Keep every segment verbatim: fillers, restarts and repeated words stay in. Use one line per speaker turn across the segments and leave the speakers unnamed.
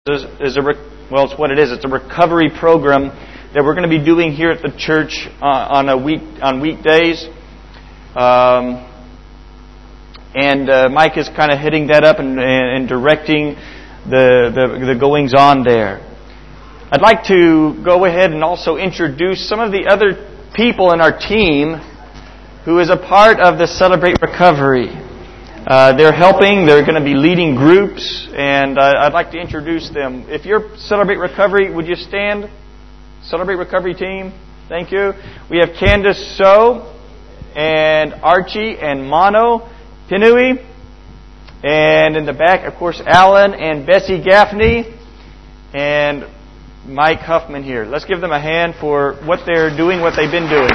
is, is a well, it's what it is. It's a recovery program that we're going to be doing here at the church uh, on a week on weekdays. Um, and uh, Mike is kind of heading that up and, and directing the, the the goings on there. I'd like to go ahead and also introduce some of the other people in our team who is a part of the Celebrate Recovery. Uh, they're helping, they're going to be leading groups, and uh, I'd like to introduce them. If you're Celebrate Recovery, would you stand? Celebrate Recovery team, thank you. We have Candace So, and Archie and Mono Pinui, and in the back, of course, Alan and Bessie Gaffney, and Mike Huffman here. Let's give them a hand for what they're doing, what they've been doing.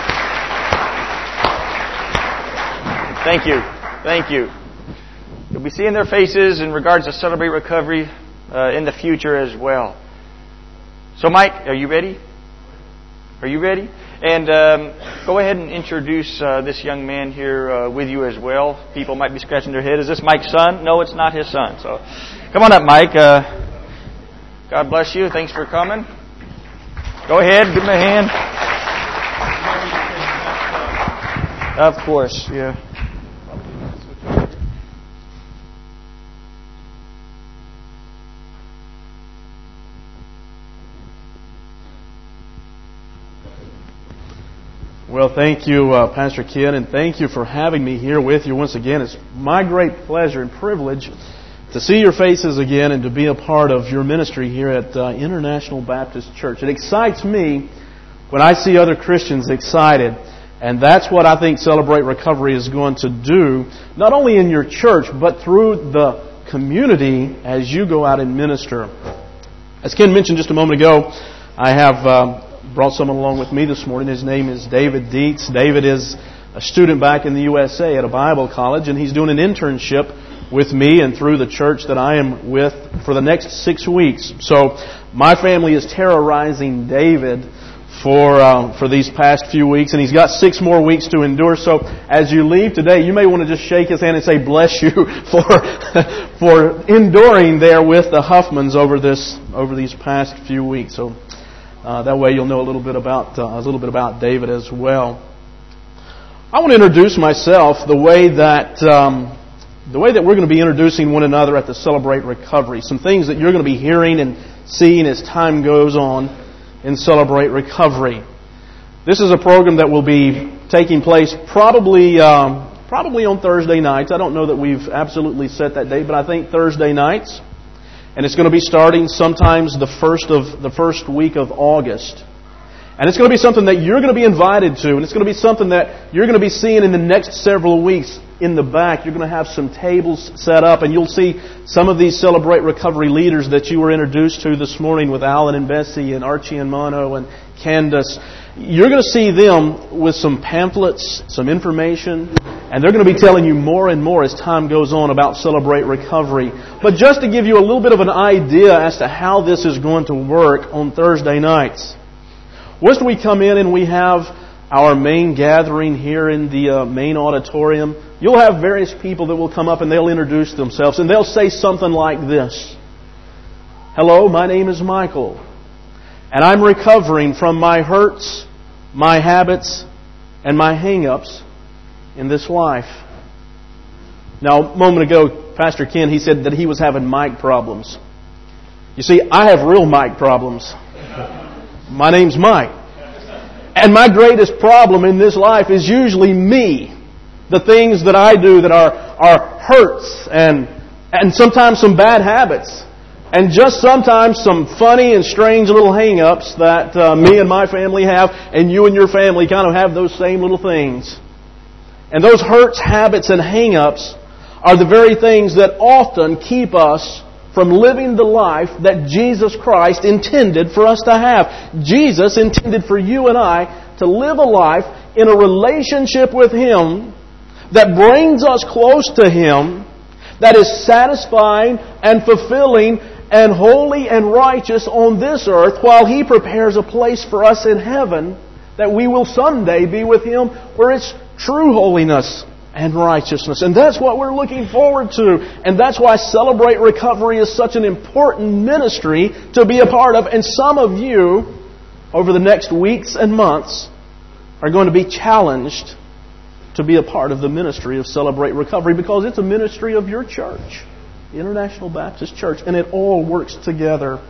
Thank you. Thank you. You'll be seeing their faces in regards to Celebrate Recovery uh, in the future as well. So, Mike, are you ready? Are you ready? And um, go ahead and introduce uh, this young man here uh, with you as well. People might be scratching their head. Is this Mike's son? No, it's not his son. So, come on up, Mike. Uh, God bless you. Thanks for coming. Go ahead. Give him a hand. Of course, yeah.
Well, thank you, uh, Pastor Ken, and thank you for having me here with you once again. It's my great pleasure and privilege to see your faces again and to be a part of your ministry here at uh, International Baptist Church. It excites me when I see other Christians excited, and that's what I think Celebrate Recovery is going to do, not only in your church, but through the community as you go out and minister. As Ken mentioned just a moment ago, I have Um, brought someone along with me this morning. His name is David Dietz. David is a student back in the U S A at a Bible college, and he's doing an internship with me and through the church that I am with for the next six weeks. So my family is terrorizing David for um, for these past few weeks, and he's got six more weeks to endure. So as you leave today, you may want to just shake his hand and say, "Bless you for for enduring there with the Huffmans over this over these past few weeks." So. Uh, that way you'll know a little bit about uh, a little bit about David as well. I want to introduce myself the way that um, the way that we're going to be introducing one another at the Celebrate Recovery. Some things that you're going to be hearing and seeing as time goes on in Celebrate Recovery. This is a program that will be taking place probably um, probably on Thursday nights. I don't know that we've absolutely set that date, but I think Thursday nights. And it's going to be starting sometimes the first of the first week of August. And it's going to be something that you're going to be invited to. And it's going to be something that you're going to be seeing in the next several weeks in the back. You're going to have some tables set up. And you'll see some of these Celebrate Recovery leaders that you were introduced to this morning with Alan and Bessie and Archie and Mono and Candace. You're going to see them with some pamphlets, some information, and they're going to be telling you more and more as time goes on about Celebrate Recovery. But just to give you a little bit of an idea as to how this is going to work on Thursday nights. Once we come in and we have our main gathering here in the uh, main auditorium, you'll have various people that will come up and they'll introduce themselves and they'll say something like this. "Hello, my name is Michael. And I'm recovering from my hurts, my habits, and my hang-ups in this life." Now, a moment ago, Pastor Ken, he said that he was having mic problems. You see, I have real mic problems. My name's Mike. And my greatest problem in this life is usually me. The things that I do that are, are hurts and, and sometimes some bad habits. And just sometimes some funny and strange little hang-ups that uh, me and my family have, and you and your family kind of have those same little things. And those hurts, habits, and hang-ups are the very things that often keep us from living the life that Jesus Christ intended for us to have. Jesus intended for you and I to live a life in a relationship with Him that brings us close to Him, that is satisfying and fulfilling and holy and righteous on this earth, while He prepares a place for us in heaven that we will someday be with Him, where it's true holiness and righteousness. And that's what we're looking forward to. And that's why Celebrate Recovery is such an important ministry to be a part of. And some of you, over the next weeks and months, are going to be challenged to be a part of the ministry of Celebrate Recovery, because it's a ministry of your church, the International Baptist Church, and it all works together.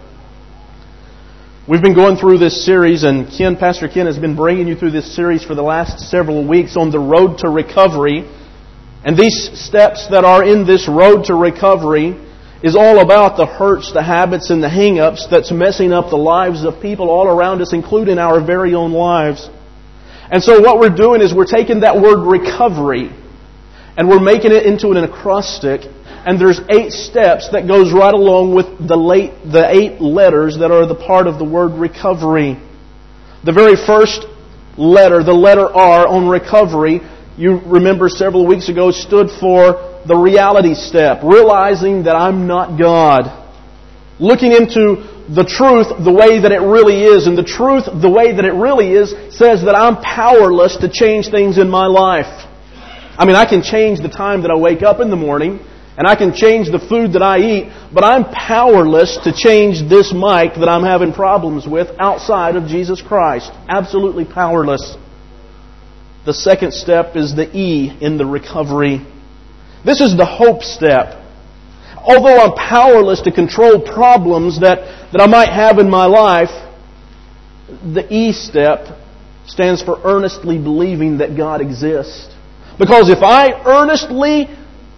We've been going through this series, and Ken, Pastor Ken has been bringing you through this series for the last several weeks on the road to recovery. And these steps that are in this road to recovery is all about the hurts, the habits, and the hang-ups that's messing up the lives of people all around us, including our very own lives. And so what we're doing is we're taking that word recovery and we're making it into an acrostic. And there's eight steps that goes right along with the, late, the eight letters that are the part of the word recovery. The very first letter, the letter R on recovery, you remember several weeks ago, stood for the reality step. Realizing that I'm not God. Looking into the truth the way that it really is. And the truth the way that it really is says that I'm powerless to change things in my life. I mean, I can change the time that I wake up in the morning. And I can change the food that I eat, but I'm powerless to change this mic that I'm having problems with outside of Jesus Christ. Absolutely powerless. The second step is the E in the recovery. This is the hope step. Although I'm powerless to control problems that, that I might have in my life, the E step stands for earnestly believing that God exists. Because if I earnestly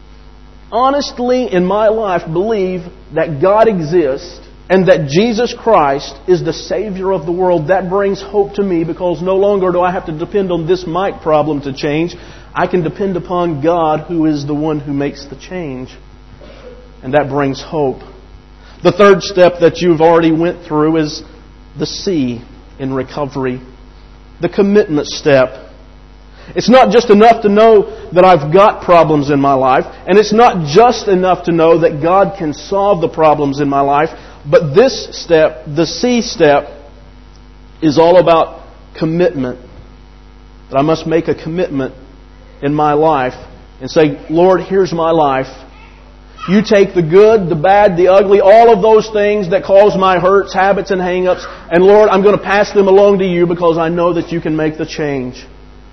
honestly in my life believe that God exists and that Jesus Christ is the Savior of the world, that brings hope to me, because no longer do I have to depend on this mic problem to change. I can depend upon God, who is the one who makes the change. And that brings hope. The third step that you've already went through is the C in recovery. The commitment step. It's not just enough to know that I've got problems in my life, and it's not just enough to know that God can solve the problems in my life, but this step, the C step, is all about commitment. That I must make a commitment in my life and say, Lord, here's my life. You take the good, the bad, the ugly, all of those things that cause my hurts, habits, and hang-ups, and Lord, I'm going to pass them along to You, because I know that You can make the change.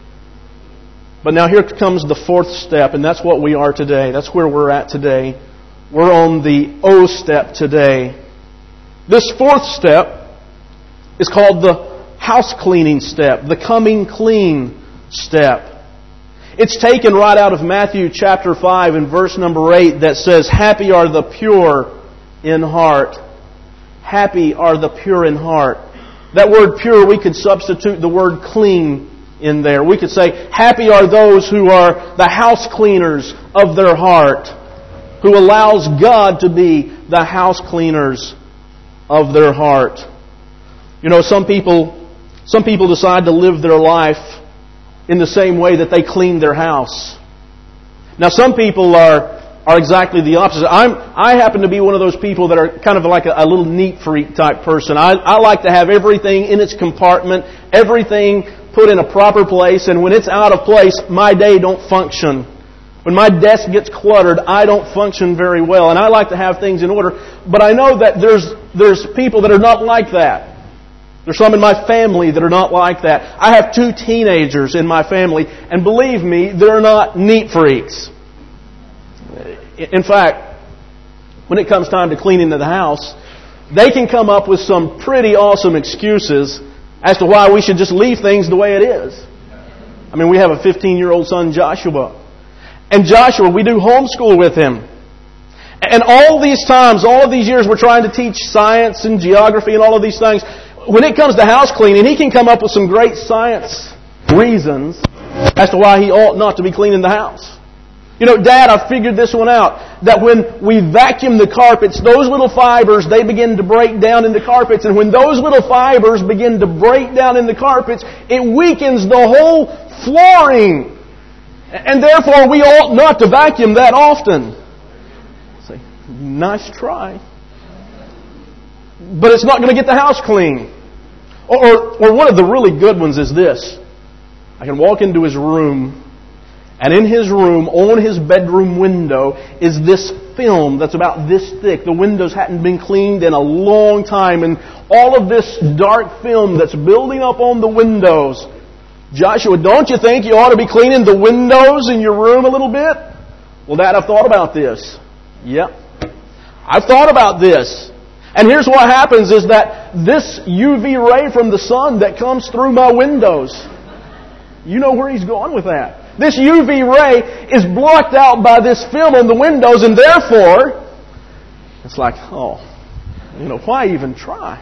But now here comes the fourth step, and that's what we are today. That's where we're at today. We're on the O step today. This fourth step is called the house cleaning step, the coming clean step. It's taken right out of Matthew chapter five and verse number eight that says, Happy are the pure in heart. Happy are the pure in heart. That word pure, we could substitute the word clean in there. We could say, happy are those who are the house cleaners of their heart, who allows God to be the house cleaners of their heart. You know, some people, some people decide to live their life in the same way that they clean their house. Now, some people are are exactly the opposite. I'm I happen to be one of those people that are kind of like a, a little neat freak type person. I I like to have everything in its compartment, everything put in a proper place, and when it's out of place, my day don't function. When my desk gets cluttered, I don't function very well, and I like to have things in order. But I know that there's there's people that are not like that. There's some in my family that are not like that. I have two teenagers in my family, and believe me, they're not neat freaks. In fact, when it comes time to cleaning the house, they can come up with some pretty awesome excuses as to why we should just leave things the way it is. I mean, we have a fifteen-year-old son, Joshua. And Joshua, we do homeschool with him. And all these times, all of these years, we're trying to teach science and geography and all of these things. When it comes to house cleaning, he can come up with some great science reasons as to why he ought not to be cleaning the house. You know, Dad, I figured this one out. That when we vacuum the carpets, those little fibers, they begin to break down into carpets. And when those little fibers begin to break down in the carpets, it weakens the whole flooring. And therefore, we ought not to vacuum that often. Say, nice try. But it's not going to get the house clean. Or, or, or one of the really good ones is this. I can walk into his room, And in his room, on his bedroom window, is this film that's about this thick. The windows hadn't been cleaned in a long time. And all of this dark film that's building up on the windows. Joshua, don't you think you ought to be cleaning the windows in your room a little bit? Well, Dad, I've thought about this. Yep. I've thought about this. And here's what happens is that this U V ray from the sun that comes through my windows, you know where he's going with that. This U V ray is blocked out by this film on the windows, and therefore, it's like, oh, you know, why even try?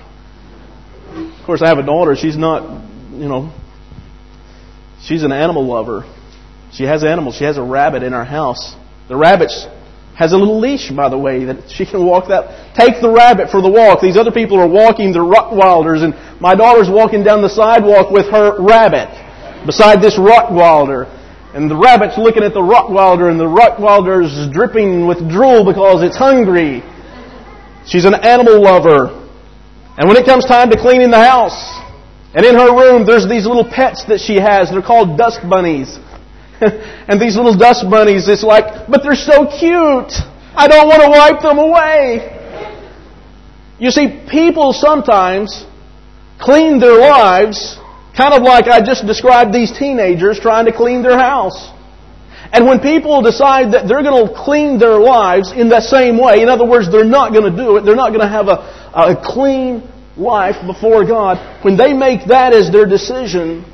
Of course, I have a daughter. She's not, you know, she's an animal lover. She has animals. She has a rabbit in our house. The rabbit has a little leash, by the way, that she can walk that. Take the rabbit for the walk. These other people are walking the Rottweilers, and my daughter's walking down the sidewalk with her rabbit beside this Rottweiler. And the rabbit's looking at the Rottweiler, and the Rottweiler's dripping with drool because it's hungry. She's an animal lover. And when it comes time to cleaning the house, and in her room there's these little pets that she has. They're called dust bunnies. And these little dust bunnies, it's like, but they're so cute. I don't want to wipe them away. You see, people sometimes clean their lives kind of like I just described these teenagers trying to clean their house. And when people decide that they're going to clean their lives in that same way, in other words, they're not going to do it, they're not going to have a, a clean life before God, when they make that as their decision,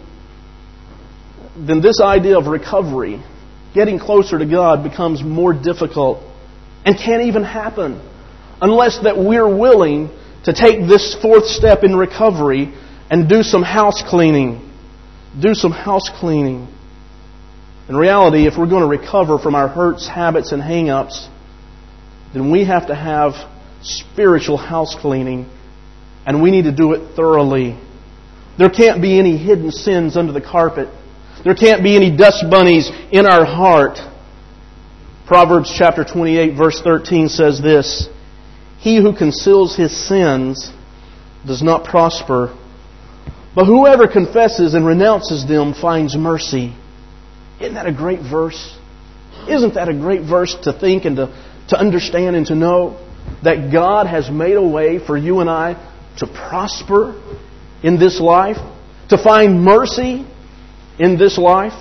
then this idea of recovery, getting closer to God, becomes more difficult and can't even happen unless that we're willing to take this fourth step in recovery and do some house cleaning. Do some house cleaning. In reality, if we're going to recover from our hurts, habits, and hang-ups, then we have to have spiritual house cleaning, and we need to do it thoroughly. There can't be any hidden sins under the carpet. There can't be any dust bunnies in our heart. Proverbs chapter twenty-eight, verse thirteen says this, "He who conceals his sins does not prosper, but whoever confesses and renounces them finds mercy." Isn't that a great verse? Isn't that a great verse to think and to, to understand and to know that God has made a way for you and I to prosper in this life, to find mercy in this life?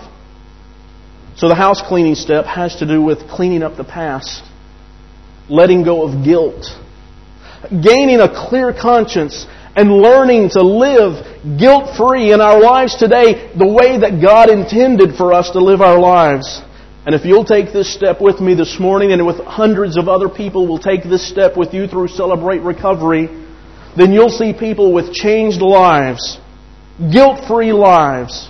So the house cleaning step has to do with cleaning up the past, letting go of guilt, gaining a clear conscience, and learning to live guilt-free in our lives today the way that God intended for us to live our lives. And if you'll take this step with me this morning, and with hundreds of other people will take this step with you through Celebrate Recovery, then you'll see people with changed lives, guilt-free lives.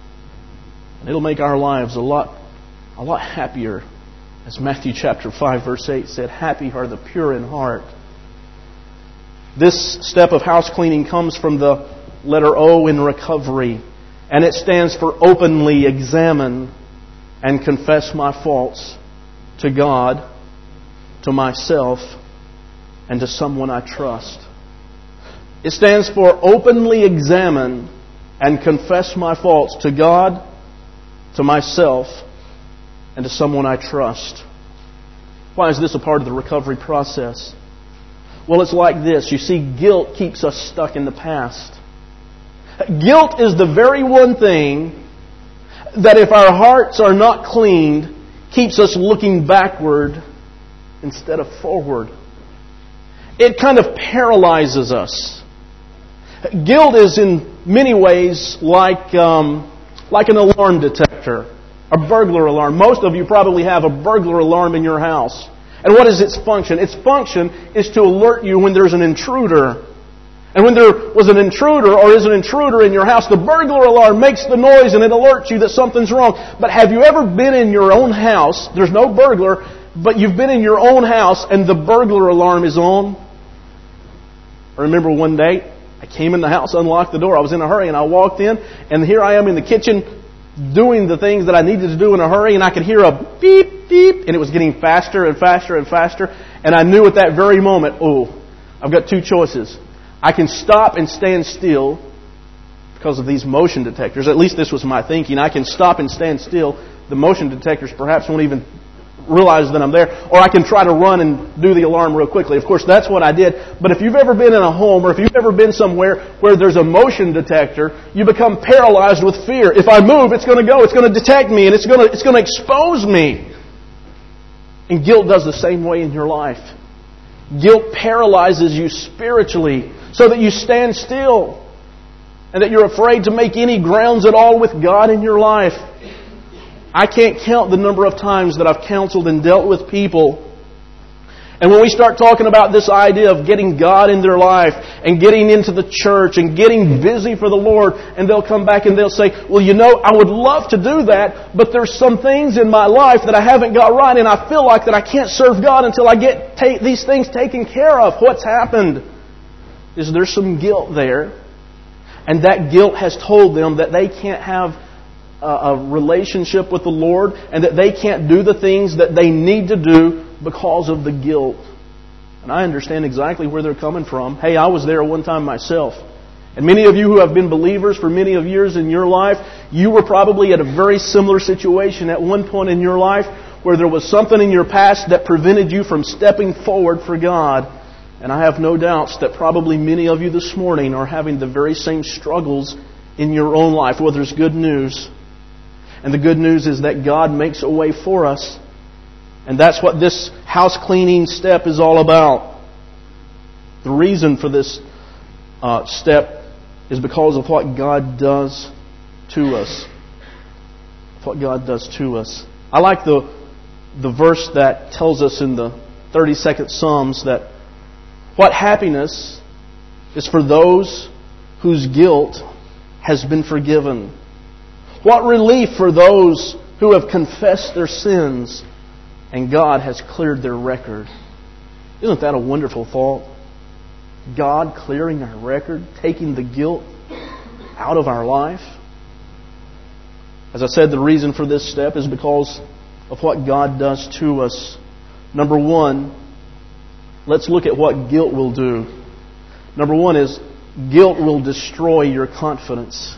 And it'll make our lives a lot, a lot happier. As Matthew chapter five, verse eight said, "Happy are the pure in heart." This step of house cleaning comes from the letter O in recovery. And it stands for openly examine and confess my faults to God, to myself, and to someone I trust. It stands for openly examine and confess my faults to God, to myself, and to someone I trust. Why is this a part of the recovery process? Well, it's like this. You see, guilt keeps us stuck in the past. Guilt is the very one thing that if our hearts are not cleaned, keeps us looking backward instead of forward. It kind of paralyzes us. Guilt is in many ways like, um, like an alarm detector, a burglar alarm. Most of you probably have a burglar alarm in your house. And what is its function? Its function is to alert you when there's an intruder. And when there was an intruder or is an intruder in your house, the burglar alarm makes the noise and it alerts you that something's wrong. But have you ever been in your own house? There's no burglar, but you've been in your own house and the burglar alarm is on? I remember one day, I came in the house, unlocked the door. I was in a hurry and I walked in, and here I am in the kitchen doing the things that I needed to do in a hurry, and I could hear a beep, beep, and it was getting faster and faster and faster. And I knew at that very moment, oh, I've got two choices. I can stop and stand still because of these motion detectors. At least this was my thinking. I can stop and stand still the motion detectors perhaps won't even realize that I'm there, or I can try to run and do the alarm real quickly. Of course, that's what I did. But if you've ever been in a home, or if you've ever been somewhere where there's a motion detector, you become paralyzed with fear. If I move, it's going to go. It's going to detect me, and it's going to it's going to expose me. And guilt does the same way in your life. Guilt paralyzes you spiritually so that you stand still and that you're afraid to make any grounds at all with God in your life. I can't count the number of times that I've counseled and dealt with people. And when we start talking about this idea of getting God in their life and getting into the church and getting busy for the Lord, and they'll come back and they'll say, well, you know, I would love to do that, but there's some things in my life that I haven't got right, and I feel like that I can't serve God until I get ta- these things taken care of. What's happened is there's some guilt there, and that guilt has told them that they can't have a relationship with the Lord, and that they can't do the things that they need to do because of the guilt. And I understand exactly where they're coming from. Hey, I was there one time myself. And many of you who have been believers for many of years in your life, you were probably at a very similar situation at one point in your life where there was something in your past that prevented you from stepping forward for God. And I have no doubts that probably many of you this morning are having the very same struggles in your own life. Well, there's good news. And the good news is that God makes a way for us. And that's what this house cleaning step is all about. The reason for this uh, step is because of what God does to us. What God does to us. I like the, the verse that tells us in the thirty-second Psalms that what happiness is for those whose guilt has been forgiven. What relief for those who have confessed their sins and God has cleared their record. Isn't that a wonderful thought? God clearing our record, taking the guilt out of our life. As I said, the reason for this step is because of what God does to us. Number one, let's look at what guilt will do. Number one is guilt will destroy your confidence.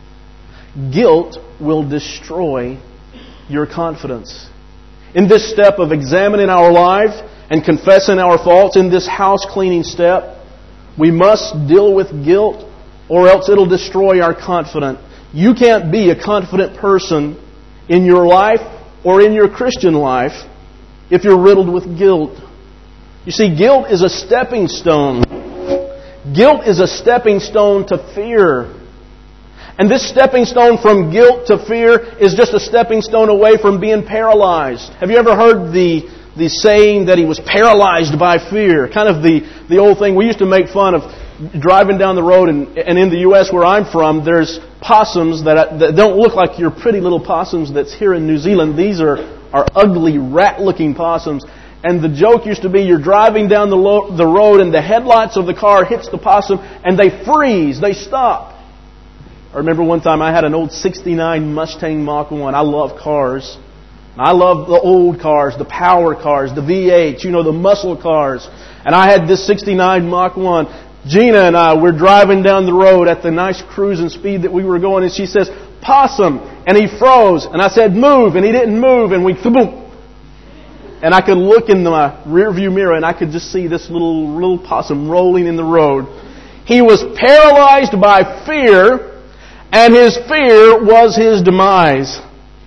Guilt will destroy your confidence. In this step of examining our life and confessing our faults, in this house cleaning step, we must deal with guilt or else it'll destroy our confidence. You can't be a confident person in your life or in your Christian life if you're riddled with guilt. You see, guilt is a stepping stone. Guilt is a stepping stone to fear. And this stepping stone from guilt to fear is just a stepping stone away from being paralyzed. Have you ever heard the, the saying that he was paralyzed by fear? Kind of the, the old thing. We used to make fun of driving down the road, and, and in the U S where I'm from, there's possums that, that don't look like your pretty little possums that's here in New Zealand. These are, are ugly, rat-looking possums. And the joke used to be you're driving down the, lo- the road and the headlights of the car hits the possum and they freeze, they stop. I remember one time I had an old sixty-nine Mustang Mach one. I love cars. I love the old cars, the power cars, the V eights, you know, the muscle cars. And I had this sixty-nine Mach one. Gina and I were driving down the road at the nice cruising speed that we were going, and she says, "Possum!" And he froze. And I said, "Move!" And he didn't move, and we boom. And I could look in my rear view mirror and I could just see this little little possum rolling in the road. He was paralyzed by fear. And his fear was his demise.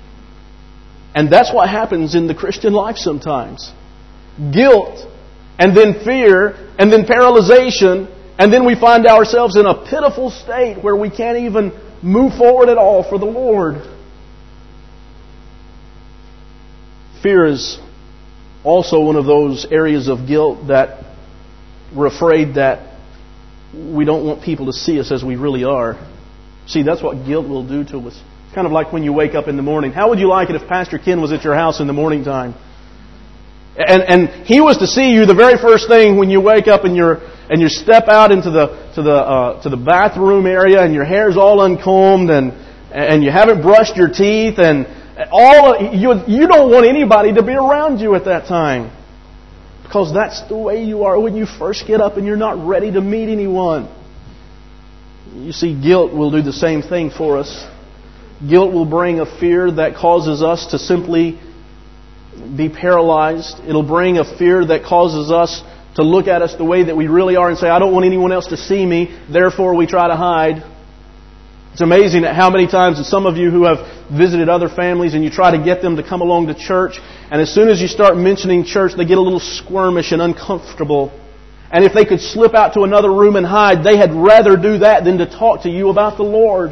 And that's what happens in the Christian life sometimes. Guilt, and then fear, and then paralyzation, and then we find ourselves in a pitiful state where we can't even move forward at all for the Lord. Fear is also one of those areas of guilt that we're afraid that we don't want people to see us as we really are. See, that's what guilt will do to us. It's kind of like when you wake up in the morning. How would you like it if Pastor Ken was at your house in the morning time? And and he was to see you the very first thing when you wake up and you're and you step out into the to the uh, to the bathroom area and your hair's all uncombed and and you haven't brushed your teeth and all you you don't want anybody to be around you at that time, because that's the way you are when you first get up and you're not ready to meet anyone. You see, guilt will do the same thing for us. Guilt will bring a fear that causes us to simply be paralyzed. It'll bring a fear that causes us to look at us the way that we really are and say, I don't want anyone else to see me, therefore we try to hide. It's amazing at how many times, and some of you who have visited other families and you try to get them to come along to church, and as soon as you start mentioning church, they get a little squirmish and uncomfortable. And if they could slip out to another room and hide, they had rather do that than to talk to you about the Lord.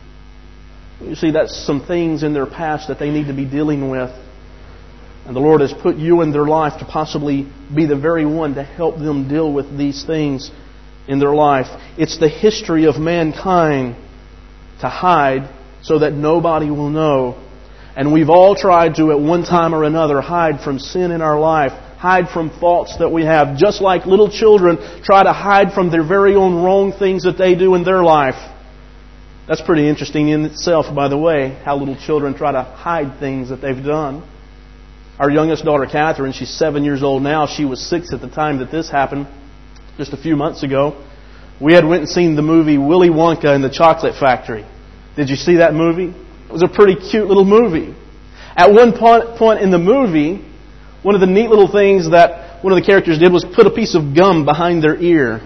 You see, that's some things in their past that they need to be dealing with. And the Lord has put you in their life to possibly be the very one to help them deal with these things in their life. It's the history of mankind to hide so that nobody will know. And we've all tried to, at one time or another, hide from sin in our life, hide from faults that we have, just like little children try to hide from their very own wrong things that they do in their life. That's pretty interesting in itself, by the way, how little children try to hide things that they've done. Our youngest daughter, Catherine, she's seven years old now. She was six at the time that this happened, just a few months ago. We had went and seen the movie Willy Wonka and the Chocolate Factory. Did you see that movie? It was a pretty cute little movie. At one point in the movie, one of the neat little things that one of the characters did was put a piece of gum behind their ear.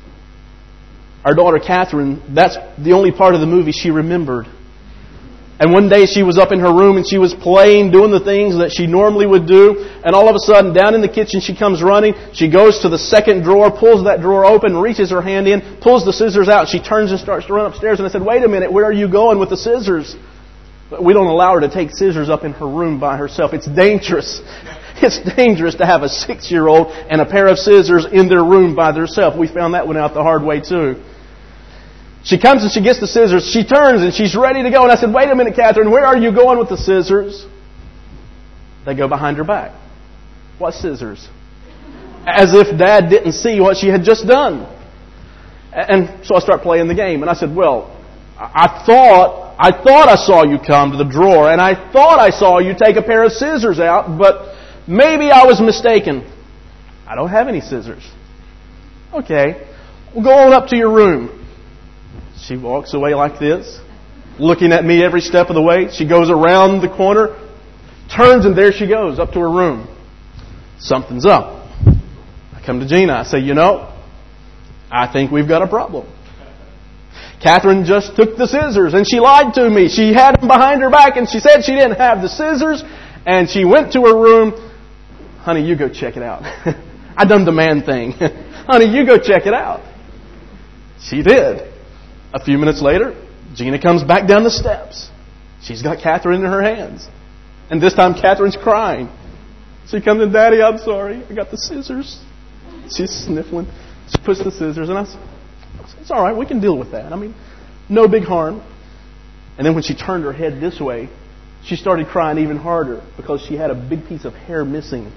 Our daughter Catherine, that's the only part of the movie she remembered. And one day she was up in her room and she was playing, doing the things that she normally would do. And all of a sudden, down in the kitchen, she comes running. She goes to the second drawer, pulls that drawer open, reaches her hand in, pulls the scissors out. She turns and starts to run upstairs. And I said, wait a minute, where are you going with the scissors? But we don't allow her to take scissors up in her room by herself. It's dangerous. It's dangerous to have a six-year-old and a pair of scissors in their room by themselves. We found that one out the hard way too. She comes and she gets the scissors. She turns and she's ready to go. And I said, wait a minute, Catherine, where are you going with the scissors? They go behind her back. What scissors? As if Dad didn't see what she had just done. And so I start playing the game. And I said, well, I thought, I thought I saw you come to the drawer. And I thought I saw you take a pair of scissors out. But maybe I was mistaken. I don't have any scissors. Okay. Well, go on up to your room. She walks away like this, looking at me every step of the way. She goes around the corner, turns, and there she goes, up to her room. Something's up. I come to Gina. I say, you know, I think we've got a problem. Catherine just took the scissors, and she lied to me. She had them behind her back, and she said she didn't have the scissors, and she went to her room. Honey, you go check it out. I done the man thing. Honey, you go check it out. She did. A few minutes later, Gina comes back down the steps. She's got Catherine in her hands. And this time Catherine's crying. She comes in, Daddy, I'm sorry. I got the scissors. She's sniffling. She puts the scissors, and I said, it's all right. We can deal with that. I mean, no big harm. And then when she turned her head this way, she started crying even harder because she had a big piece of hair missing.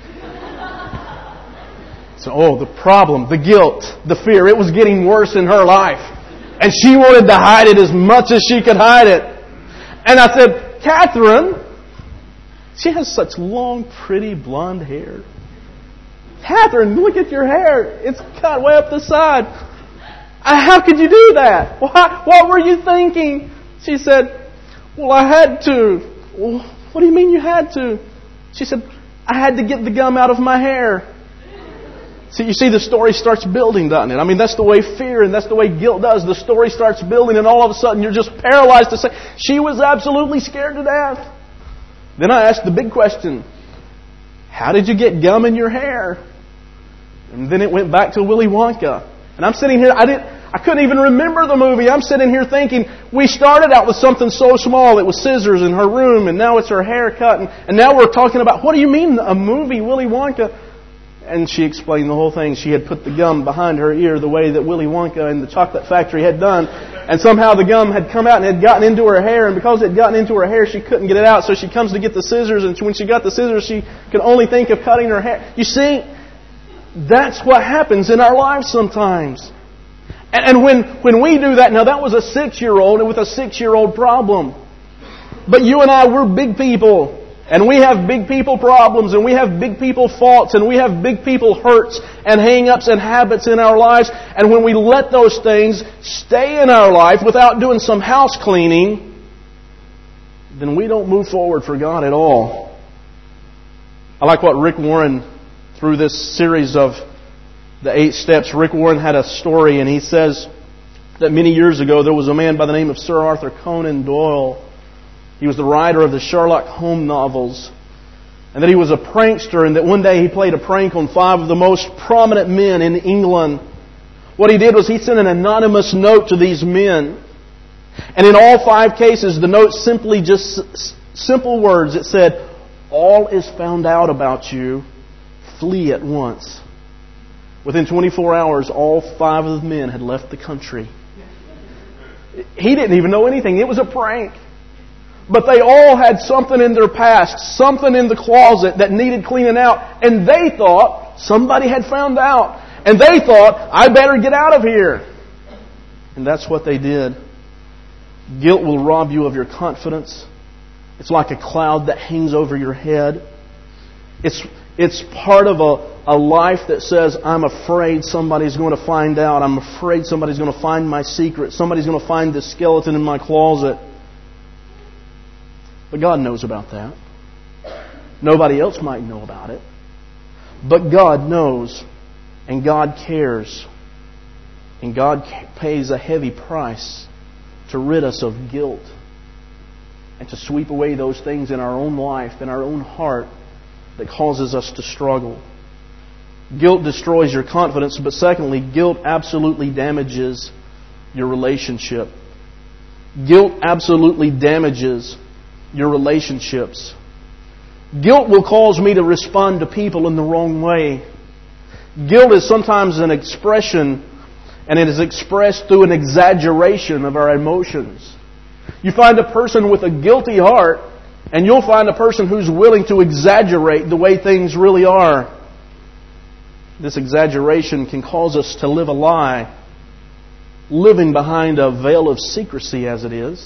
So, oh, the problem, the guilt, the fear, it was getting worse in her life. And she wanted to hide it as much as she could hide it. And I said, Catherine, she has such long, pretty blonde hair. Catherine, look at your hair. It's cut way up the side. How could you do that? What, what were you thinking? She said, well, I had to. Well, what do you mean you had to? She said, I had to get the gum out of my hair. See, you see, the story starts building, doesn't it? I mean, that's the way fear and that's the way guilt does. The story starts building and all of a sudden you're just paralyzed to say, she was absolutely scared to death. Then I asked the big question, how did you get gum in your hair? And then it went back to Willy Wonka. And I'm sitting here, I didn't, I couldn't even remember the movie. I'm sitting here thinking, we started out with something so small. It was scissors in her room and now it's her hair cut. And, and now we're talking about, what do you mean a movie, Willy Wonka? And she explained the whole thing. She had put the gum behind her ear the way that Willy Wonka and the Chocolate Factory had done. And somehow the gum had come out and had gotten into her hair. And because it had gotten into her hair, she couldn't get it out. So she comes to get the scissors. And when she got the scissors, she could only think of cutting her hair. You see, that's what happens in our lives sometimes. And, and when, when we do that, now that was a six-year-old and with a six-year-old problem. But you and I, we're big people. And we have big people problems, and we have big people faults, and we have big people hurts and hang-ups and habits in our lives. And when we let those things stay in our life without doing some house cleaning, then we don't move forward for God at all. I like what Rick Warren, through this series of the eight steps, Rick Warren had a story, and he says that many years ago there was a man by the name of Sir Arthur Conan Doyle. He was the writer of the Sherlock Holmes novels. And that he was a prankster, and that one day he played a prank on five of the most prominent men in England. What he did was he sent an anonymous note to these men. And in all five cases, the note simply just, simple words. It said, "All is found out about you. Flee at once." Within twenty-four hours, all five of the men had left the country. He didn't even know anything. It was a prank. But they all had something in their past, something in the closet that needed cleaning out. And they thought somebody had found out. And they thought, I better get out of here. And that's what they did. Guilt will rob you of your confidence. It's like a cloud that hangs over your head. It's, it's part of a, a life that says, I'm afraid somebody's going to find out. I'm afraid somebody's going to find my secret. Somebody's going to find the skeleton in my closet. But God knows about that. Nobody else might know about it. But God knows, and God cares. And God pays a heavy price to rid us of guilt and to sweep away those things in our own life, in our own heart, that causes us to struggle. Guilt destroys your confidence, but secondly, guilt absolutely damages your relationship. Guilt absolutely damages your relationships. Guilt will cause me to respond to people in the wrong way. Guilt is sometimes an expression, and it is expressed through an exaggeration of our emotions. You find a person with a guilty heart, and you'll find a person who's willing to exaggerate the way things really are. This exaggeration can cause us to live a lie, living behind a veil of secrecy as it is.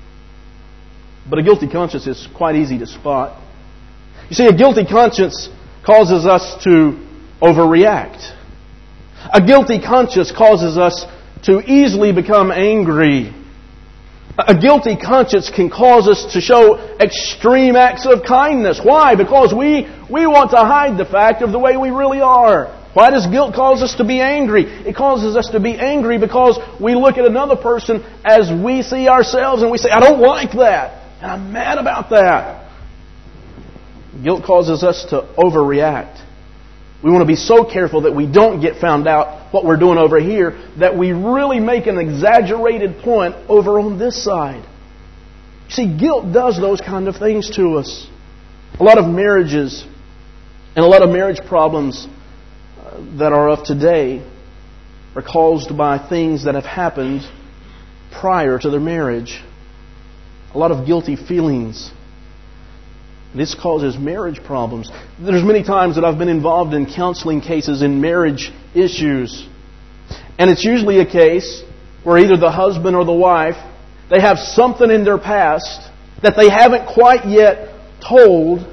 But a guilty conscience is quite easy to spot. You see, a guilty conscience causes us to overreact. A guilty conscience causes us to easily become angry. A guilty conscience can cause us to show extreme acts of kindness. Why? Because we, we want to hide the fact of the way we really are. Why does guilt cause us to be angry? It causes us to be angry because we look at another person as we see ourselves and we say, I don't like that. And I'm mad about that. Guilt causes us to overreact. We want to be so careful that we don't get found out what we're doing over here, that we really make an exaggerated point over on this side. See, guilt does those kind of things to us. A lot of marriages and a lot of marriage problems that are of today are caused by things that have happened prior to their marriage. A lot of guilty feelings. This causes marriage problems. There's many times that I've been involved in counseling cases in marriage issues. And it's usually a case where either the husband or the wife, they have something in their past that they haven't quite yet told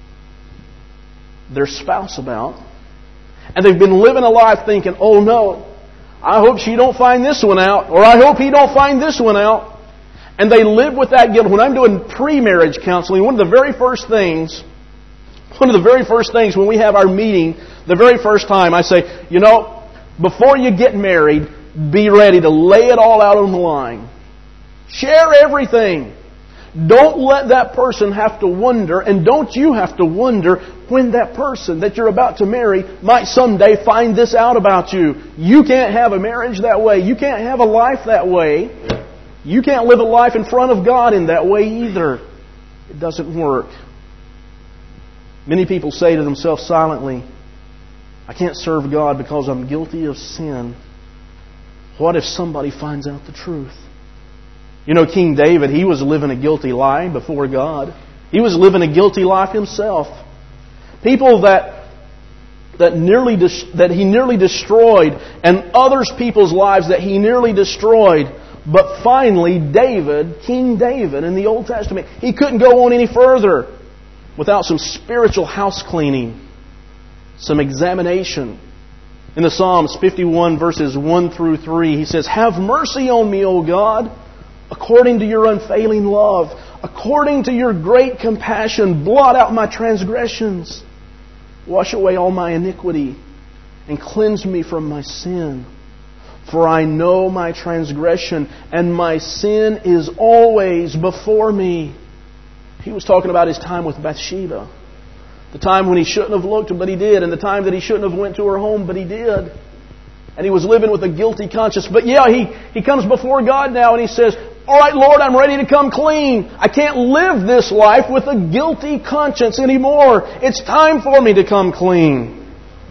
their spouse about. And they've been living a life thinking, oh no, I hope she don't find this one out, or I hope he don't find this one out. And they live with that guilt. When I'm doing pre-marriage counseling, one of the very first things, one of the very first things when we have our meeting, the very first time, I say, you know, before you get married, be ready to lay it all out on the line. Share everything. Don't let that person have to wonder, and don't you have to wonder when that person that you're about to marry might someday find this out about you. You can't have a marriage that way. You can't have a life that way. You can't live a life in front of God in that way either. It doesn't work. Many people say to themselves silently, I can't serve God because I'm guilty of sin. What if somebody finds out the truth? You know, King David, he was living a guilty life before God. He was living a guilty life himself. People that that nearly that he nearly destroyed, and others people's lives that he nearly destroyed. But finally, David, King David in the Old Testament, he couldn't go on any further without some spiritual house cleaning, some examination. In the Psalms fifty-one verses one through three, he says, Have mercy on me, O God, according to your unfailing love. according to your great compassion, blot out my transgressions. Wash away all my iniquity and cleanse me from my sin. For I know my transgression, and my sin is always before me. He was talking about his time with Bathsheba. The time when he shouldn't have looked, but he did. And the time that he shouldn't have went to her home, but he did. And he was living with a guilty conscience. But yeah, he, he comes before God now and he says, all right, Lord, I'm ready to come clean. I can't live this life with a guilty conscience anymore. It's time for me to come clean.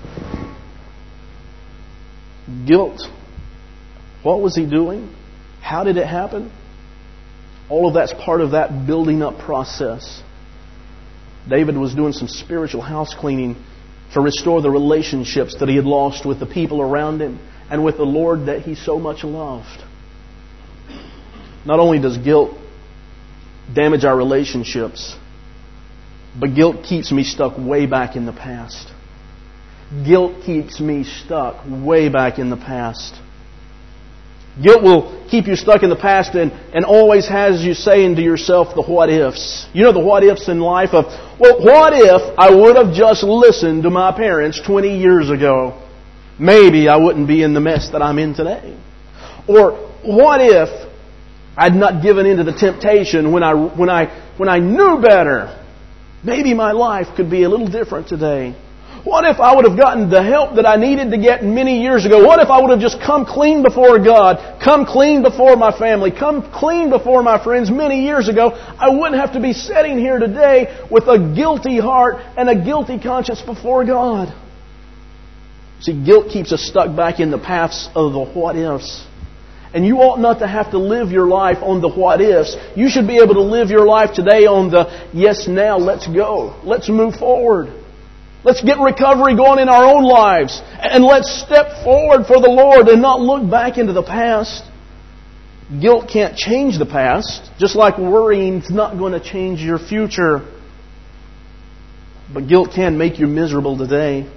Guilt. What was he doing? How did it happen? All of that's part of that building up process. David was doing some spiritual house cleaning to restore the relationships that he had lost with the people around him and with the Lord that he so much loved. Not only does guilt damage our relationships, but guilt keeps me stuck way back in the past. Guilt keeps me stuck way back in the past. Guilt will keep you stuck in the past and, and always has you saying to yourself the what ifs. You know the what ifs in life of, well, what if I would have just listened to my parents twenty years ago? Maybe I wouldn't be in the mess that I'm in today. Or what if I'd not given in to the temptation when I, when I, when I knew better? Maybe my life could be a little different today. What if I would have gotten the help that I needed to get many years ago? What if I would have just come clean before God, come clean before my family, come clean before my friends many years ago? I wouldn't have to be sitting here today with a guilty heart and a guilty conscience before God. See, guilt keeps us stuck back in the paths of the what-ifs. And you ought not to have to live your life on the what-ifs. You should be able to live your life today on the yes, now, let's go. Let's move forward. Let's get recovery going in our own lives. And let's step forward for the Lord and not look back into the past. Guilt can't change the past, just like worrying's not going to change your future. But guilt can make you miserable today.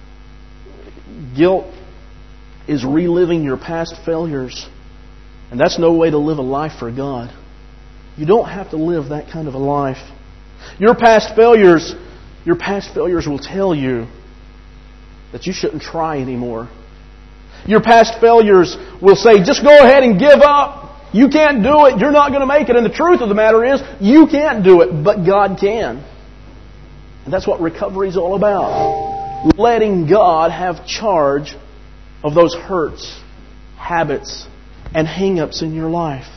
Guilt is reliving your past failures. And that's no way to live a life for God. You don't have to live that kind of a life. Your past failures... Your past failures will tell you that you shouldn't try anymore. Your past failures will say, just go ahead and give up. You can't do it. You're not going to make it. And the truth of the matter is, you can't do it, but God can. And that's what recovery is all about. Letting God have charge of those hurts, habits, and hang-ups in your life.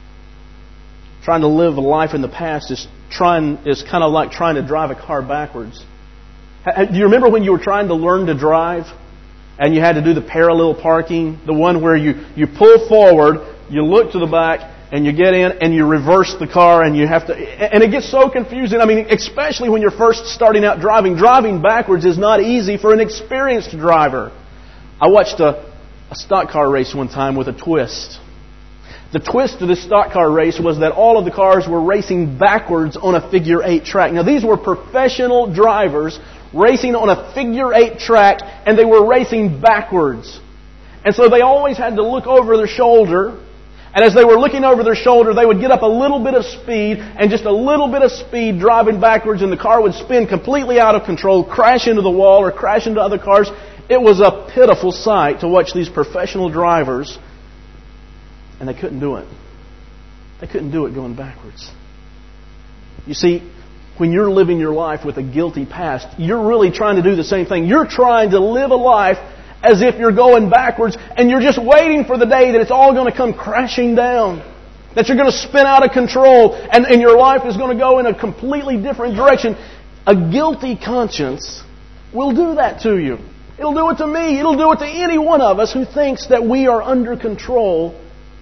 Trying to live a life in the past is trying is kind of like trying to drive a car backwards. Do you remember when you were trying to learn to drive and you had to do the parallel parking? The one where you, you pull forward, you look to the back, and you get in and you reverse the car and you have to... And it gets so confusing. I mean, especially when you're first starting out driving. Driving backwards is not easy for an experienced driver. I watched a, a stock car race one time with a twist. The twist of this stock car race was that all of the cars were racing backwards on a figure eight track. Now, these were professional drivers racing on a figure eight track, and they were racing backwards. And so they always had to look over their shoulder, and as they were looking over their shoulder, they would get up a little bit of speed, and just a little bit of speed driving backwards, and the car would spin completely out of control, crash into the wall or crash into other cars. It was a pitiful sight to watch these professional drivers. And they couldn't do it. They couldn't do it going backwards. You see, when you're living your life with a guilty past, you're really trying to do the same thing. You're trying to live a life as if you're going backwards, and you're just waiting for the day that it's all going to come crashing down. That you're going to spin out of control, and, and your life is going to go in a completely different direction. A guilty conscience will do that to you. It'll do it to me. It'll do it to any one of us who thinks that we are under control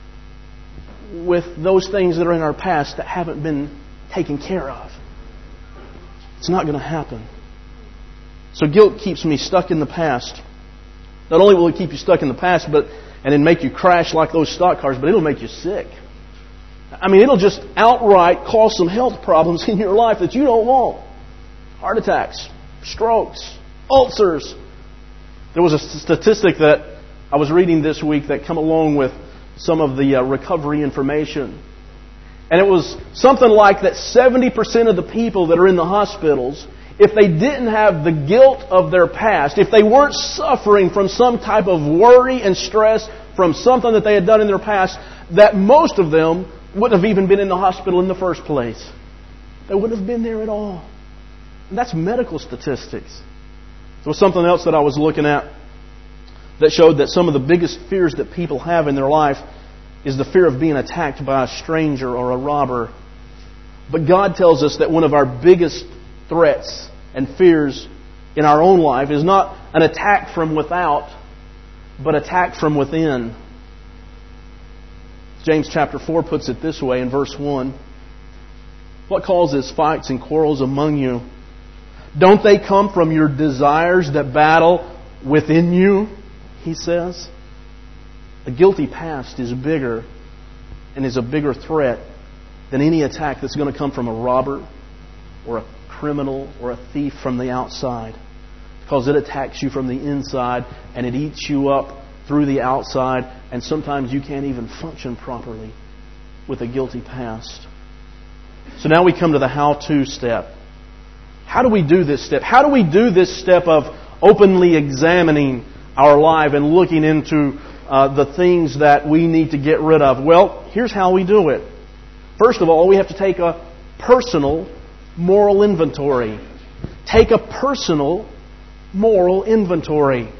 with those things that are in our past that haven't been taken care of. It's not going to happen. So guilt keeps me stuck in the past. Not only will it keep you stuck in the past, but and then make you crash like those stock cars, but it'll make you sick. I mean, it'll just outright cause some health problems in your life that you don't want. Heart attacks, strokes, ulcers. There was a statistic that I was reading this week that come along with some of the uh, recovery information. And it was something like that seventy percent of the people that are in the hospitals, if they didn't have the guilt of their past, if they weren't suffering from some type of worry and stress from something that they had done in their past, that most of them wouldn't have even been in the hospital in the first place. They wouldn't have been there at all. And that's medical statistics. There was something else that I was looking at that showed that some of the biggest fears that people have in their life is the fear of being attacked by a stranger or a robber. But God tells us that one of our biggest threats and fears in our own life is not an attack from without, but attack from within. James chapter four puts it this way in verse one. What causes fights and quarrels among you? Don't they come from your desires that battle within you? He says. A guilty past is bigger and is a bigger threat than any attack that's going to come from a robber or a criminal or a thief from the outside. Because it attacks you from the inside and it eats you up through the outside, and sometimes you can't even function properly with a guilty past. So now we come to the how-to step. How do we do this step? How do we do this step of openly examining our life and looking into uh, the things that we need to get rid of? Well, here's how we do it. First of all, we have to take a personal moral inventory. Take a personal moral inventory.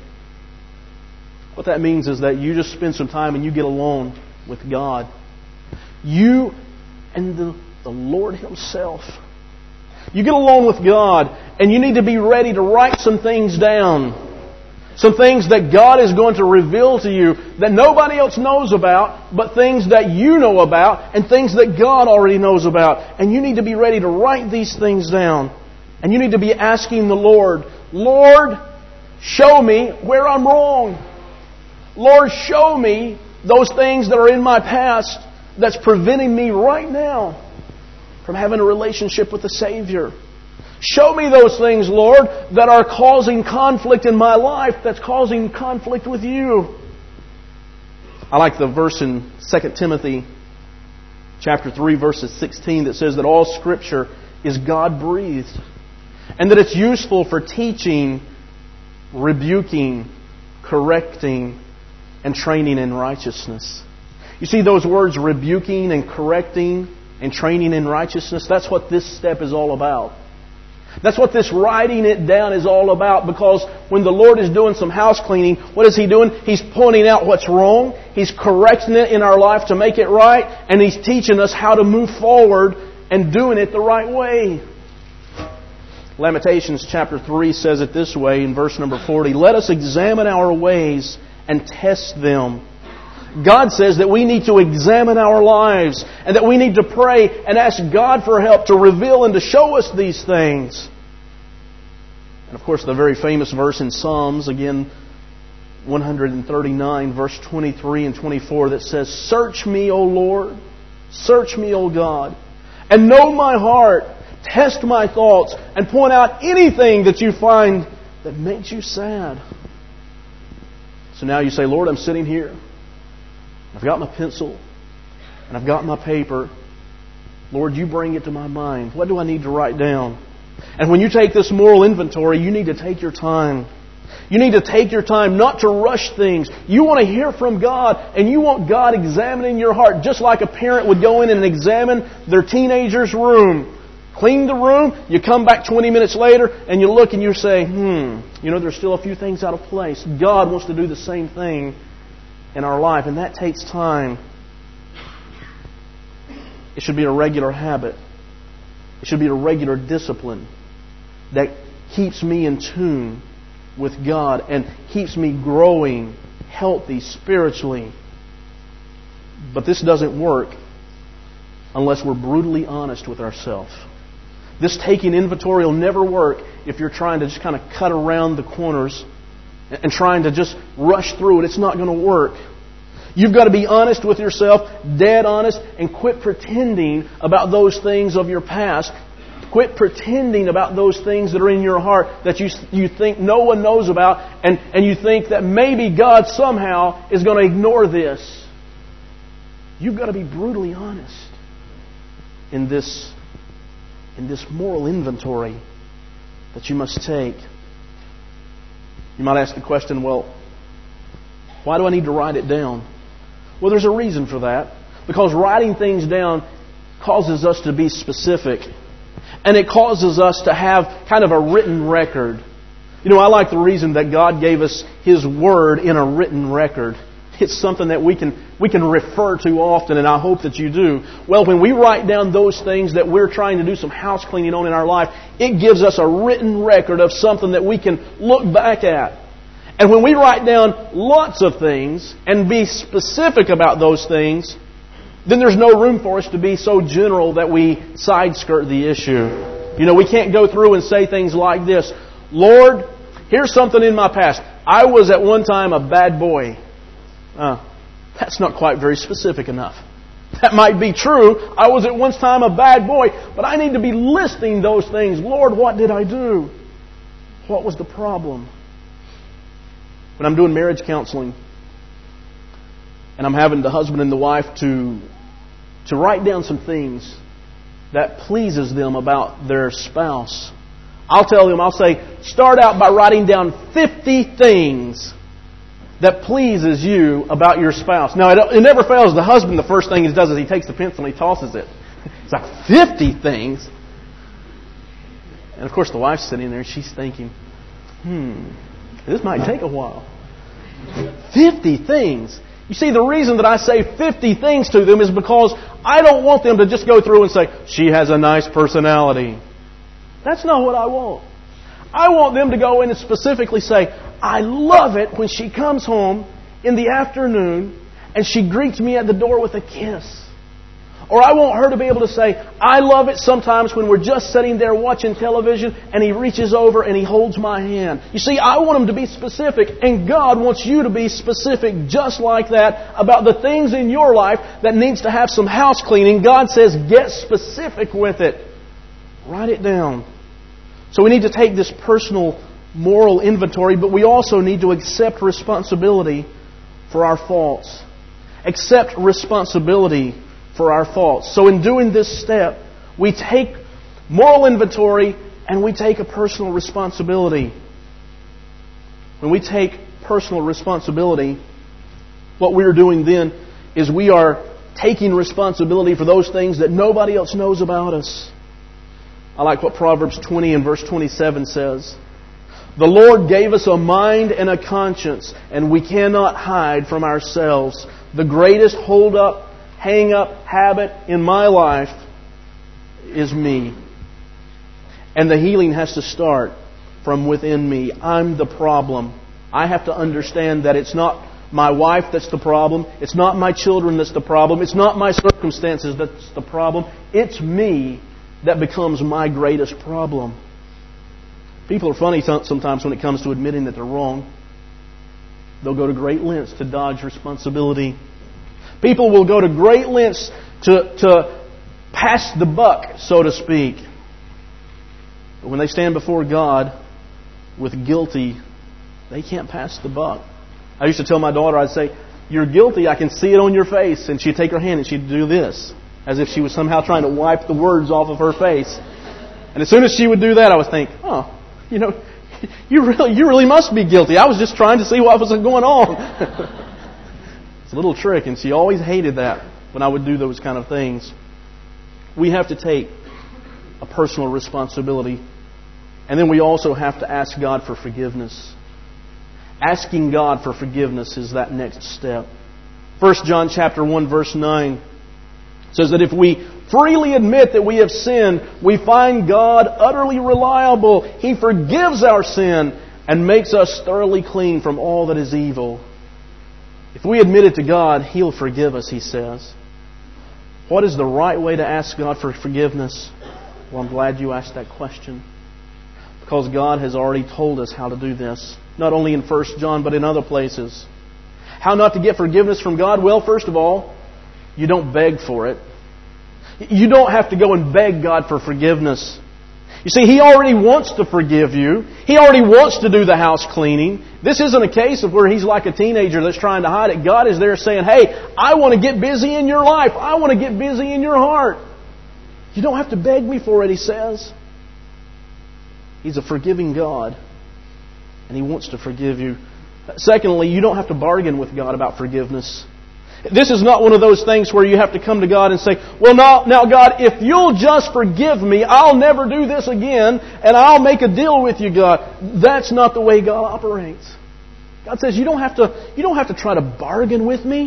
What that means is that you just spend some time and you get alone with God. You and the, the Lord Himself. You get alone with God and you need to be ready to write some things down. Some things that God is going to reveal to you that nobody else knows about, but things that you know about and things that God already knows about. And you need to be ready to write these things down. And you need to be asking the Lord, Lord, show me where I'm wrong. Lord, show me those things that are in my past that's preventing me right now from having a relationship with the Savior. Show me those things, Lord, that are causing conflict in my life, that's causing conflict with You. I like the verse in Second Timothy chapter three, verses sixteen, that says that all Scripture is God-breathed and that it's useful for teaching, rebuking, correcting, and training in righteousness. You see those words, rebuking and correcting and training in righteousness? That's what this step is all about. That's what this writing it down is all about, because when the Lord is doing some house cleaning, what is He doing? He's pointing out what's wrong. He's correcting it in our life to make it right. And He's teaching us how to move forward and doing it the right way. Lamentations chapter three says it this way in verse number forty. Let us examine our ways and test them. God says that we need to examine our lives and that we need to pray and ask God for help to reveal and to show us these things. And of course, the very famous verse in Psalms, again, one thirty-nine, verse twenty-three and twenty-four, that says, Search me, O Lord, search me, O God, and know my heart, test my thoughts, and point out anything that you find that makes you sad. So now you say, Lord, I'm sitting here. I've got my pencil and I've got my paper. Lord, You bring it to my mind. What do I need to write down? And when you take this moral inventory, you need to take your time. You need to take your time not to rush things. You want to hear from God, and you want God examining your heart, just like a parent would go in and examine their teenager's room. Clean the room, you come back twenty minutes later and you look and you say, hmm, you know, there's still a few things out of place. God wants to do the same thing in our life, and that takes time. It should be a regular habit. It should be a regular discipline that keeps me in tune with God and keeps me growing, healthy spiritually. But this doesn't work unless we're brutally honest with ourselves. This taking inventory will never work if you're trying to just kind of cut around the corners and trying to just rush through it. It's not going to work. You've got to be honest with yourself, dead honest, and quit pretending about those things of your past. Quit pretending about those things that are in your heart that you you think no one knows about, and, and you think that maybe God somehow is going to ignore this. You've got to be brutally honest. in this, in this moral inventory that you must take. You might ask the question, well, why do I need to write it down? Well, there's a reason for that. Because writing things down causes us to be specific. And it causes us to have kind of a written record. You know, I like the reason that God gave us His Word in a written record. It's something that we can we can refer to often, and I hope that you do. Well, when we write down those things that we're trying to do some house cleaning on in our life, it gives us a written record of something that we can look back at. And when we write down lots of things and be specific about those things, then there's no room for us to be so general that we side-skirt the issue. You know, we can't go through and say things like this, Lord, here's something in my past. I was at one time a bad boy. Uh, that's not quite very specific enough. That might be true. I was at one time a bad boy, but I need to be listing those things. Lord, what did I do? What was the problem? When I'm doing marriage counseling, and I'm having the husband and the wife to to write down some things that pleases them about their spouse, I'll tell them, I'll say, start out by writing down fifty things that pleases you about your spouse. Now, it, it never fails. The husband, the first thing he does is he takes the pencil and he tosses it. It's like fifty things. And of course, the wife's sitting there and she's thinking, hmm, this might take a while. fifty things. You see, the reason that I say fifty things to them is because I don't want them to just go through and say, she has a nice personality. That's not what I want. I want them to go in and specifically say, I love it when she comes home in the afternoon and she greets me at the door with a kiss. Or I want her to be able to say, I love it sometimes when we're just sitting there watching television and he reaches over and he holds my hand. You see, I want them to be specific, and God wants you to be specific just like that about the things in your life that needs to have some house cleaning. God says, get specific with it. Write it down. So we need to take this personal moral inventory, but we also need to accept responsibility for our faults. Accept responsibility for our faults. So in doing this step, we take moral inventory and we take a personal responsibility. When we take personal responsibility, what we are doing then is we are taking responsibility for those things that nobody else knows about us. I like what Proverbs twenty and verse twenty-seven says. The Lord gave us a mind and a conscience, and we cannot hide from ourselves. The greatest hold-up, hang-up habit in my life is me. And the healing has to start from within me. I'm the problem. I have to understand that it's not my wife that's the problem. It's not my children that's the problem. It's not my circumstances that's the problem. It's me that becomes my greatest problem. People are funny sometimes when it comes to admitting that they're wrong. They'll go to great lengths to dodge responsibility. People will go to great lengths to, to pass the buck, so to speak. But when they stand before God with guilty, they can't pass the buck. I used to tell my daughter, I'd say, you're guilty, I can see it on your face. And she'd take her hand and she'd do this, as if she was somehow trying to wipe the words off of her face. And as soon as she would do that, I would think, oh, you know, you really, you really must be guilty. I was just trying to see what was going on. It's a little trick, and she always hated that when I would do those kind of things. We have to take a personal responsibility. And then we also have to ask God for forgiveness. Asking God for forgiveness is that next step. First John chapter one, verse nine says that if we freely admit that we have sinned, we find God utterly reliable. He forgives our sin and makes us thoroughly clean from all that is evil. If we admit it to God, He'll forgive us, He says. What is the right way to ask God for forgiveness? Well, I'm glad you asked that question. Because God has already told us how to do this. Not only in First John, but in other places. How not to get forgiveness from God? Well, first of all, you don't beg for it. You don't have to go and beg God for forgiveness. You see, He already wants to forgive you. He already wants to do the house cleaning. This isn't a case of where He's like a teenager that's trying to hide it. God is there saying, hey, I want to get busy in your life. I want to get busy in your heart. You don't have to beg me for it, He says. He's a forgiving God, and He wants to forgive you. Secondly, you don't have to bargain with God about forgiveness. This is not one of those things where you have to come to God and say, well, now, now God, if you'll just forgive me, I'll never do this again, and I'll make a deal with you, God. That's not the way God operates. God says, you don't have to, you don't have to try to bargain with me.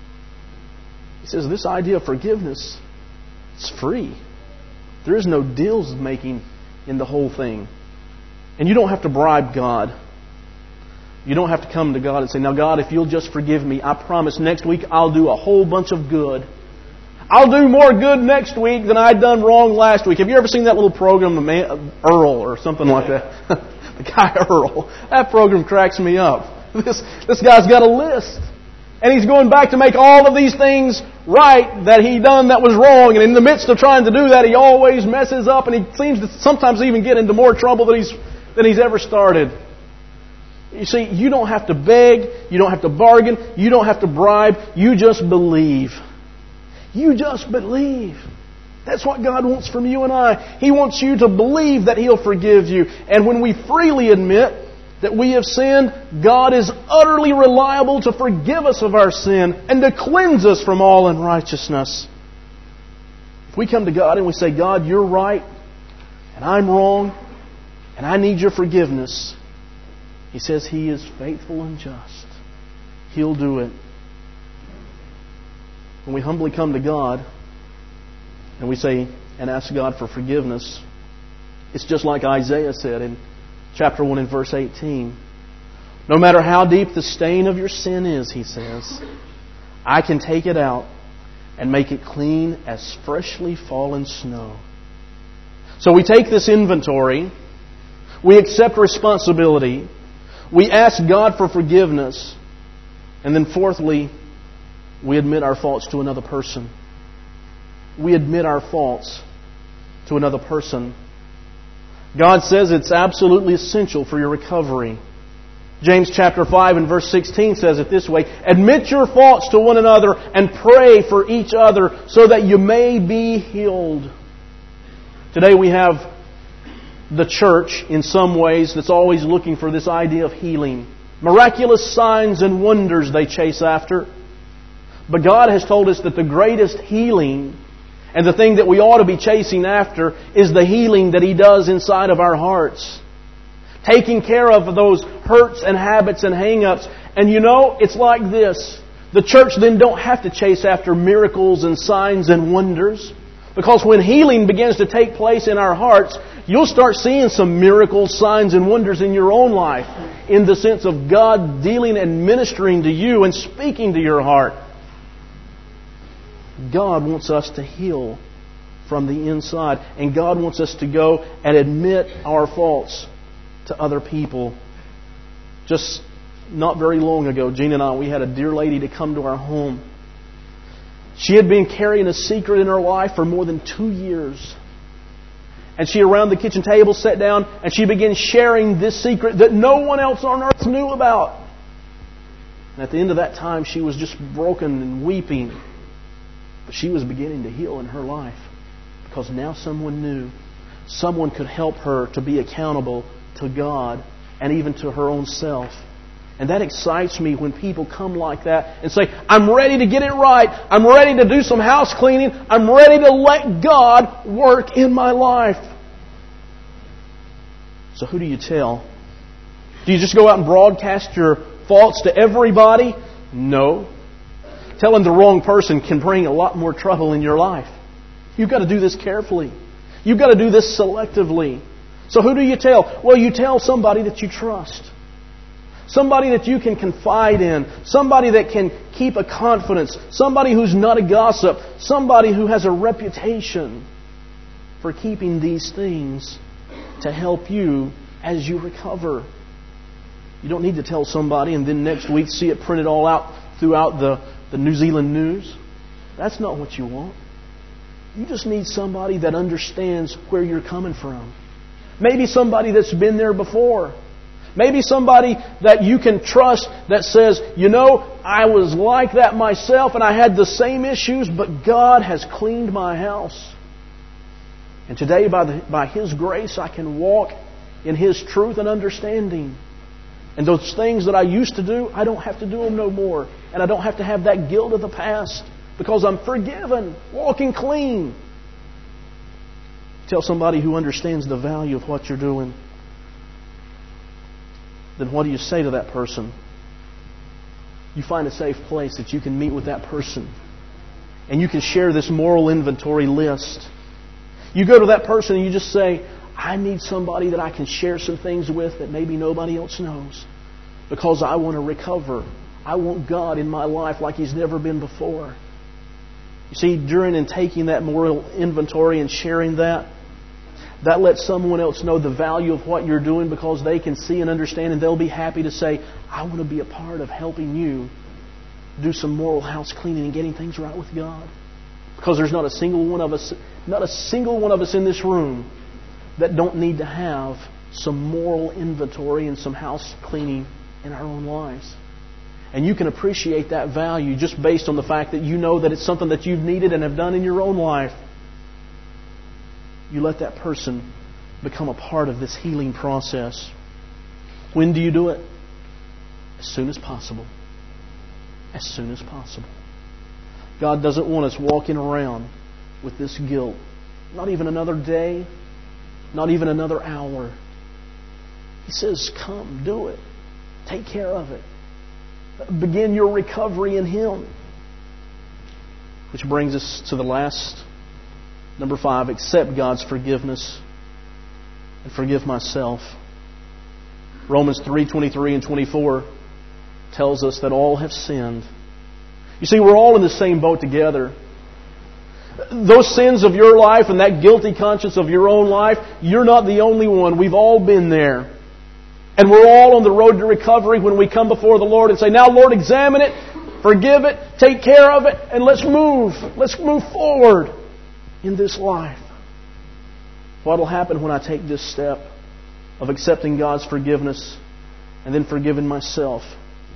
He says, this idea of forgiveness, it's free. There is no deals making in the whole thing. And you don't have to bribe God. You don't have to come to God and say, now God, if you'll just forgive me, I promise next week I'll do a whole bunch of good. I'll do more good next week than I'd done wrong last week. Have you ever seen that little program, the man, Earl or something like that? The guy Earl. That program cracks me up. This, this guy's got a list. And he's going back to make all of these things right that he done that was wrong. And in the midst of trying to do that, he always messes up. And he seems to sometimes even get into more trouble than he's, than he's ever started. You see, you don't have to beg. You don't have to bargain. You don't have to bribe. You just believe. You just believe. That's what God wants from you and I. He wants you to believe that He'll forgive you. And when we freely admit that we have sinned, God is utterly reliable to forgive us of our sin and to cleanse us from all unrighteousness. If we come to God and we say, God, you're right, and I'm wrong, and I need your forgiveness, He says He is faithful and just. He'll do it. When we humbly come to God and we say and ask God for forgiveness, it's just like Isaiah said in chapter one and verse eighteen. No matter how deep the stain of your sin is, he says, I can take it out and make it clean as freshly fallen snow. So we take this inventory, we accept responsibility, we ask God for forgiveness, and then fourthly, we admit our faults to another person. We admit our faults to another person. God says it's absolutely essential for your recovery. James chapter five and verse sixteen says it this way, admit your faults to one another and pray for each other so that you may be healed. Today we have the church in some ways that's always looking for this idea of healing. Miraculous signs and wonders they chase after. But God has told us that the greatest healing and the thing that we ought to be chasing after is the healing that He does inside of our hearts. Taking care of those hurts and habits and hang-ups. And you know, it's like this. The church then don't have to chase after miracles and signs and wonders. Because when healing begins to take place in our hearts, you'll start seeing some miracles, signs and wonders in your own life. In the sense of God dealing and ministering to you and speaking to your heart. God wants us to heal from the inside. And God wants us to go and admit our faults to other people. Just not very long ago, Gina and I, we had a dear lady to come to our home. She had been carrying a secret in her life for more than two years. And she, around the kitchen table, sat down and she began sharing this secret that no one else on earth knew about. And at the end of that time, she was just broken and weeping. But she was beginning to heal in her life. Because now someone knew. Someone could help her to be accountable to God and even to her own self. And that excites me when people come like that and say, I'm ready to get it right. I'm ready to do some house cleaning. I'm ready to let God work in my life. So who do you tell? Do you just go out and broadcast your faults to everybody? No. Telling the wrong person can bring a lot more trouble in your life. You've got to do this carefully. You've got to do this selectively. So who do you tell? Well, you tell somebody that you trust. Somebody that you can confide in. Somebody that can keep a confidence. Somebody who's not a gossip. Somebody who has a reputation for keeping these things to help you as you recover. You don't need to tell somebody and then next week see it printed all out throughout the, the New Zealand news. That's not what you want. You just need somebody that understands where you're coming from. Maybe somebody that's been there before. Maybe somebody that you can trust that says, you know, I was like that myself and I had the same issues, but God has cleaned my house. And today, by, the, by His grace, I can walk in His truth and understanding. And those things that I used to do, I don't have to do them no more. And I don't have to have that guilt of the past because I'm forgiven, walking clean. Tell somebody who understands the value of what you're doing. Then what do you say to that person? You find a safe place that you can meet with that person. And you can share this moral inventory list. You go to that person and you just say, I need somebody that I can share some things with that maybe nobody else knows. Because I want to recover. I want God in my life like He's never been before. You see, during and taking that moral inventory and sharing that, that lets someone else know the value of what you're doing because they can see and understand, and they'll be happy to say, I want to be a part of helping you do some moral house cleaning and getting things right with God. Because there's not a single one of us, not a single one of us in this room that don't need to have some moral inventory and some house cleaning in our own lives. And you can appreciate that value just based on the fact that you know that it's something that you've needed and have done in your own life. You let that person become a part of this healing process. When do you do it? As soon as possible. As soon as possible. God doesn't want us walking around with this guilt. Not even another day. Not even another hour. He says, come, do it. Take care of it. Begin your recovery in Him. Which brings us to the last, number five, accept God's forgiveness and forgive myself. Romans three twenty-three and twenty-four tells us that all have sinned. You see, we're all in the same boat together. Those sins of your life and that guilty conscience of your own life, you're not the only one. We've all been there. And we're all on the road to recovery when we come before the Lord and say, now Lord, examine it, forgive it, take care of it, and let's move. Let's move forward in this life. What will happen when I take this step of accepting God's forgiveness and then forgiving myself?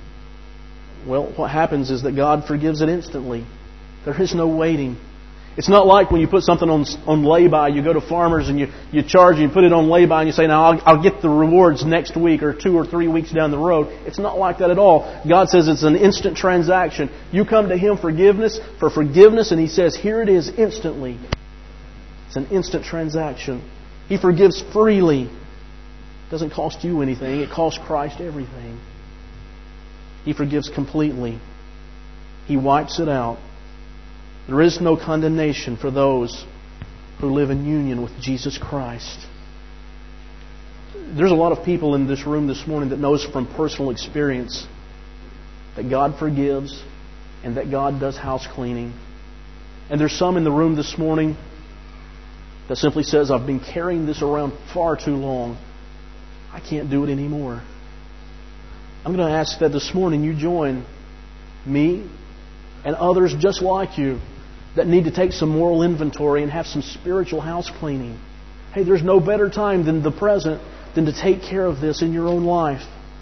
Well, what happens is that God forgives it instantly. There is no waiting. It's not like when you put something on on lay-by, you go to farmers and you, you charge and you put it on lay-by and you say, now I'll, I'll get the rewards next week or two or three weeks down the road. It's not like that at all. God says it's an instant transaction. You come to Him forgiveness for forgiveness and He says, here it is instantly. It's an instant transaction. He forgives freely. It doesn't cost you anything. It costs Christ everything. He forgives completely. He wipes it out. There is no condemnation for those who live in union with Jesus Christ. There's a lot of people in this room this morning that knows from personal experience that God forgives and that God does house cleaning. And there's some in the room this morning that simply says, I've been carrying this around far too long. I can't do it anymore. I'm going to ask that this morning you join me and others just like you that need to take some moral inventory and have some spiritual house cleaning. Hey, there's no better time than the present than to take care of this in your own life.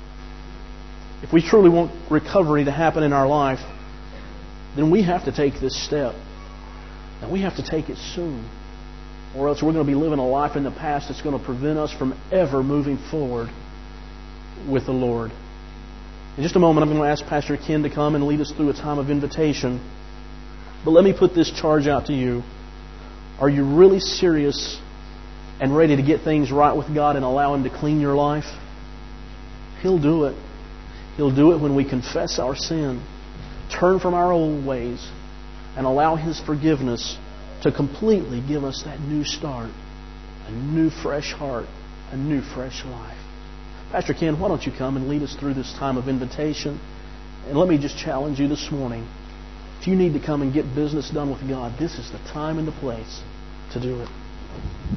If we truly want recovery to happen in our life, then we have to take this step. And we have to take it soon. Or else we're going to be living a life in the past that's going to prevent us from ever moving forward with the Lord. In just a moment, I'm going to ask Pastor Ken to come and lead us through a time of invitation. But let me put this charge out to you. Are you really serious and ready to get things right with God and allow Him to clean your life? He'll do it. He'll do it when we confess our sin, turn from our old ways, and allow His forgiveness to completely give us that new start, a new fresh heart, a new fresh life. Pastor Ken, why don't you come and lead us through this time of invitation? And let me just challenge you this morning. If you need to come and get business done with God, this is the time and the place to do it.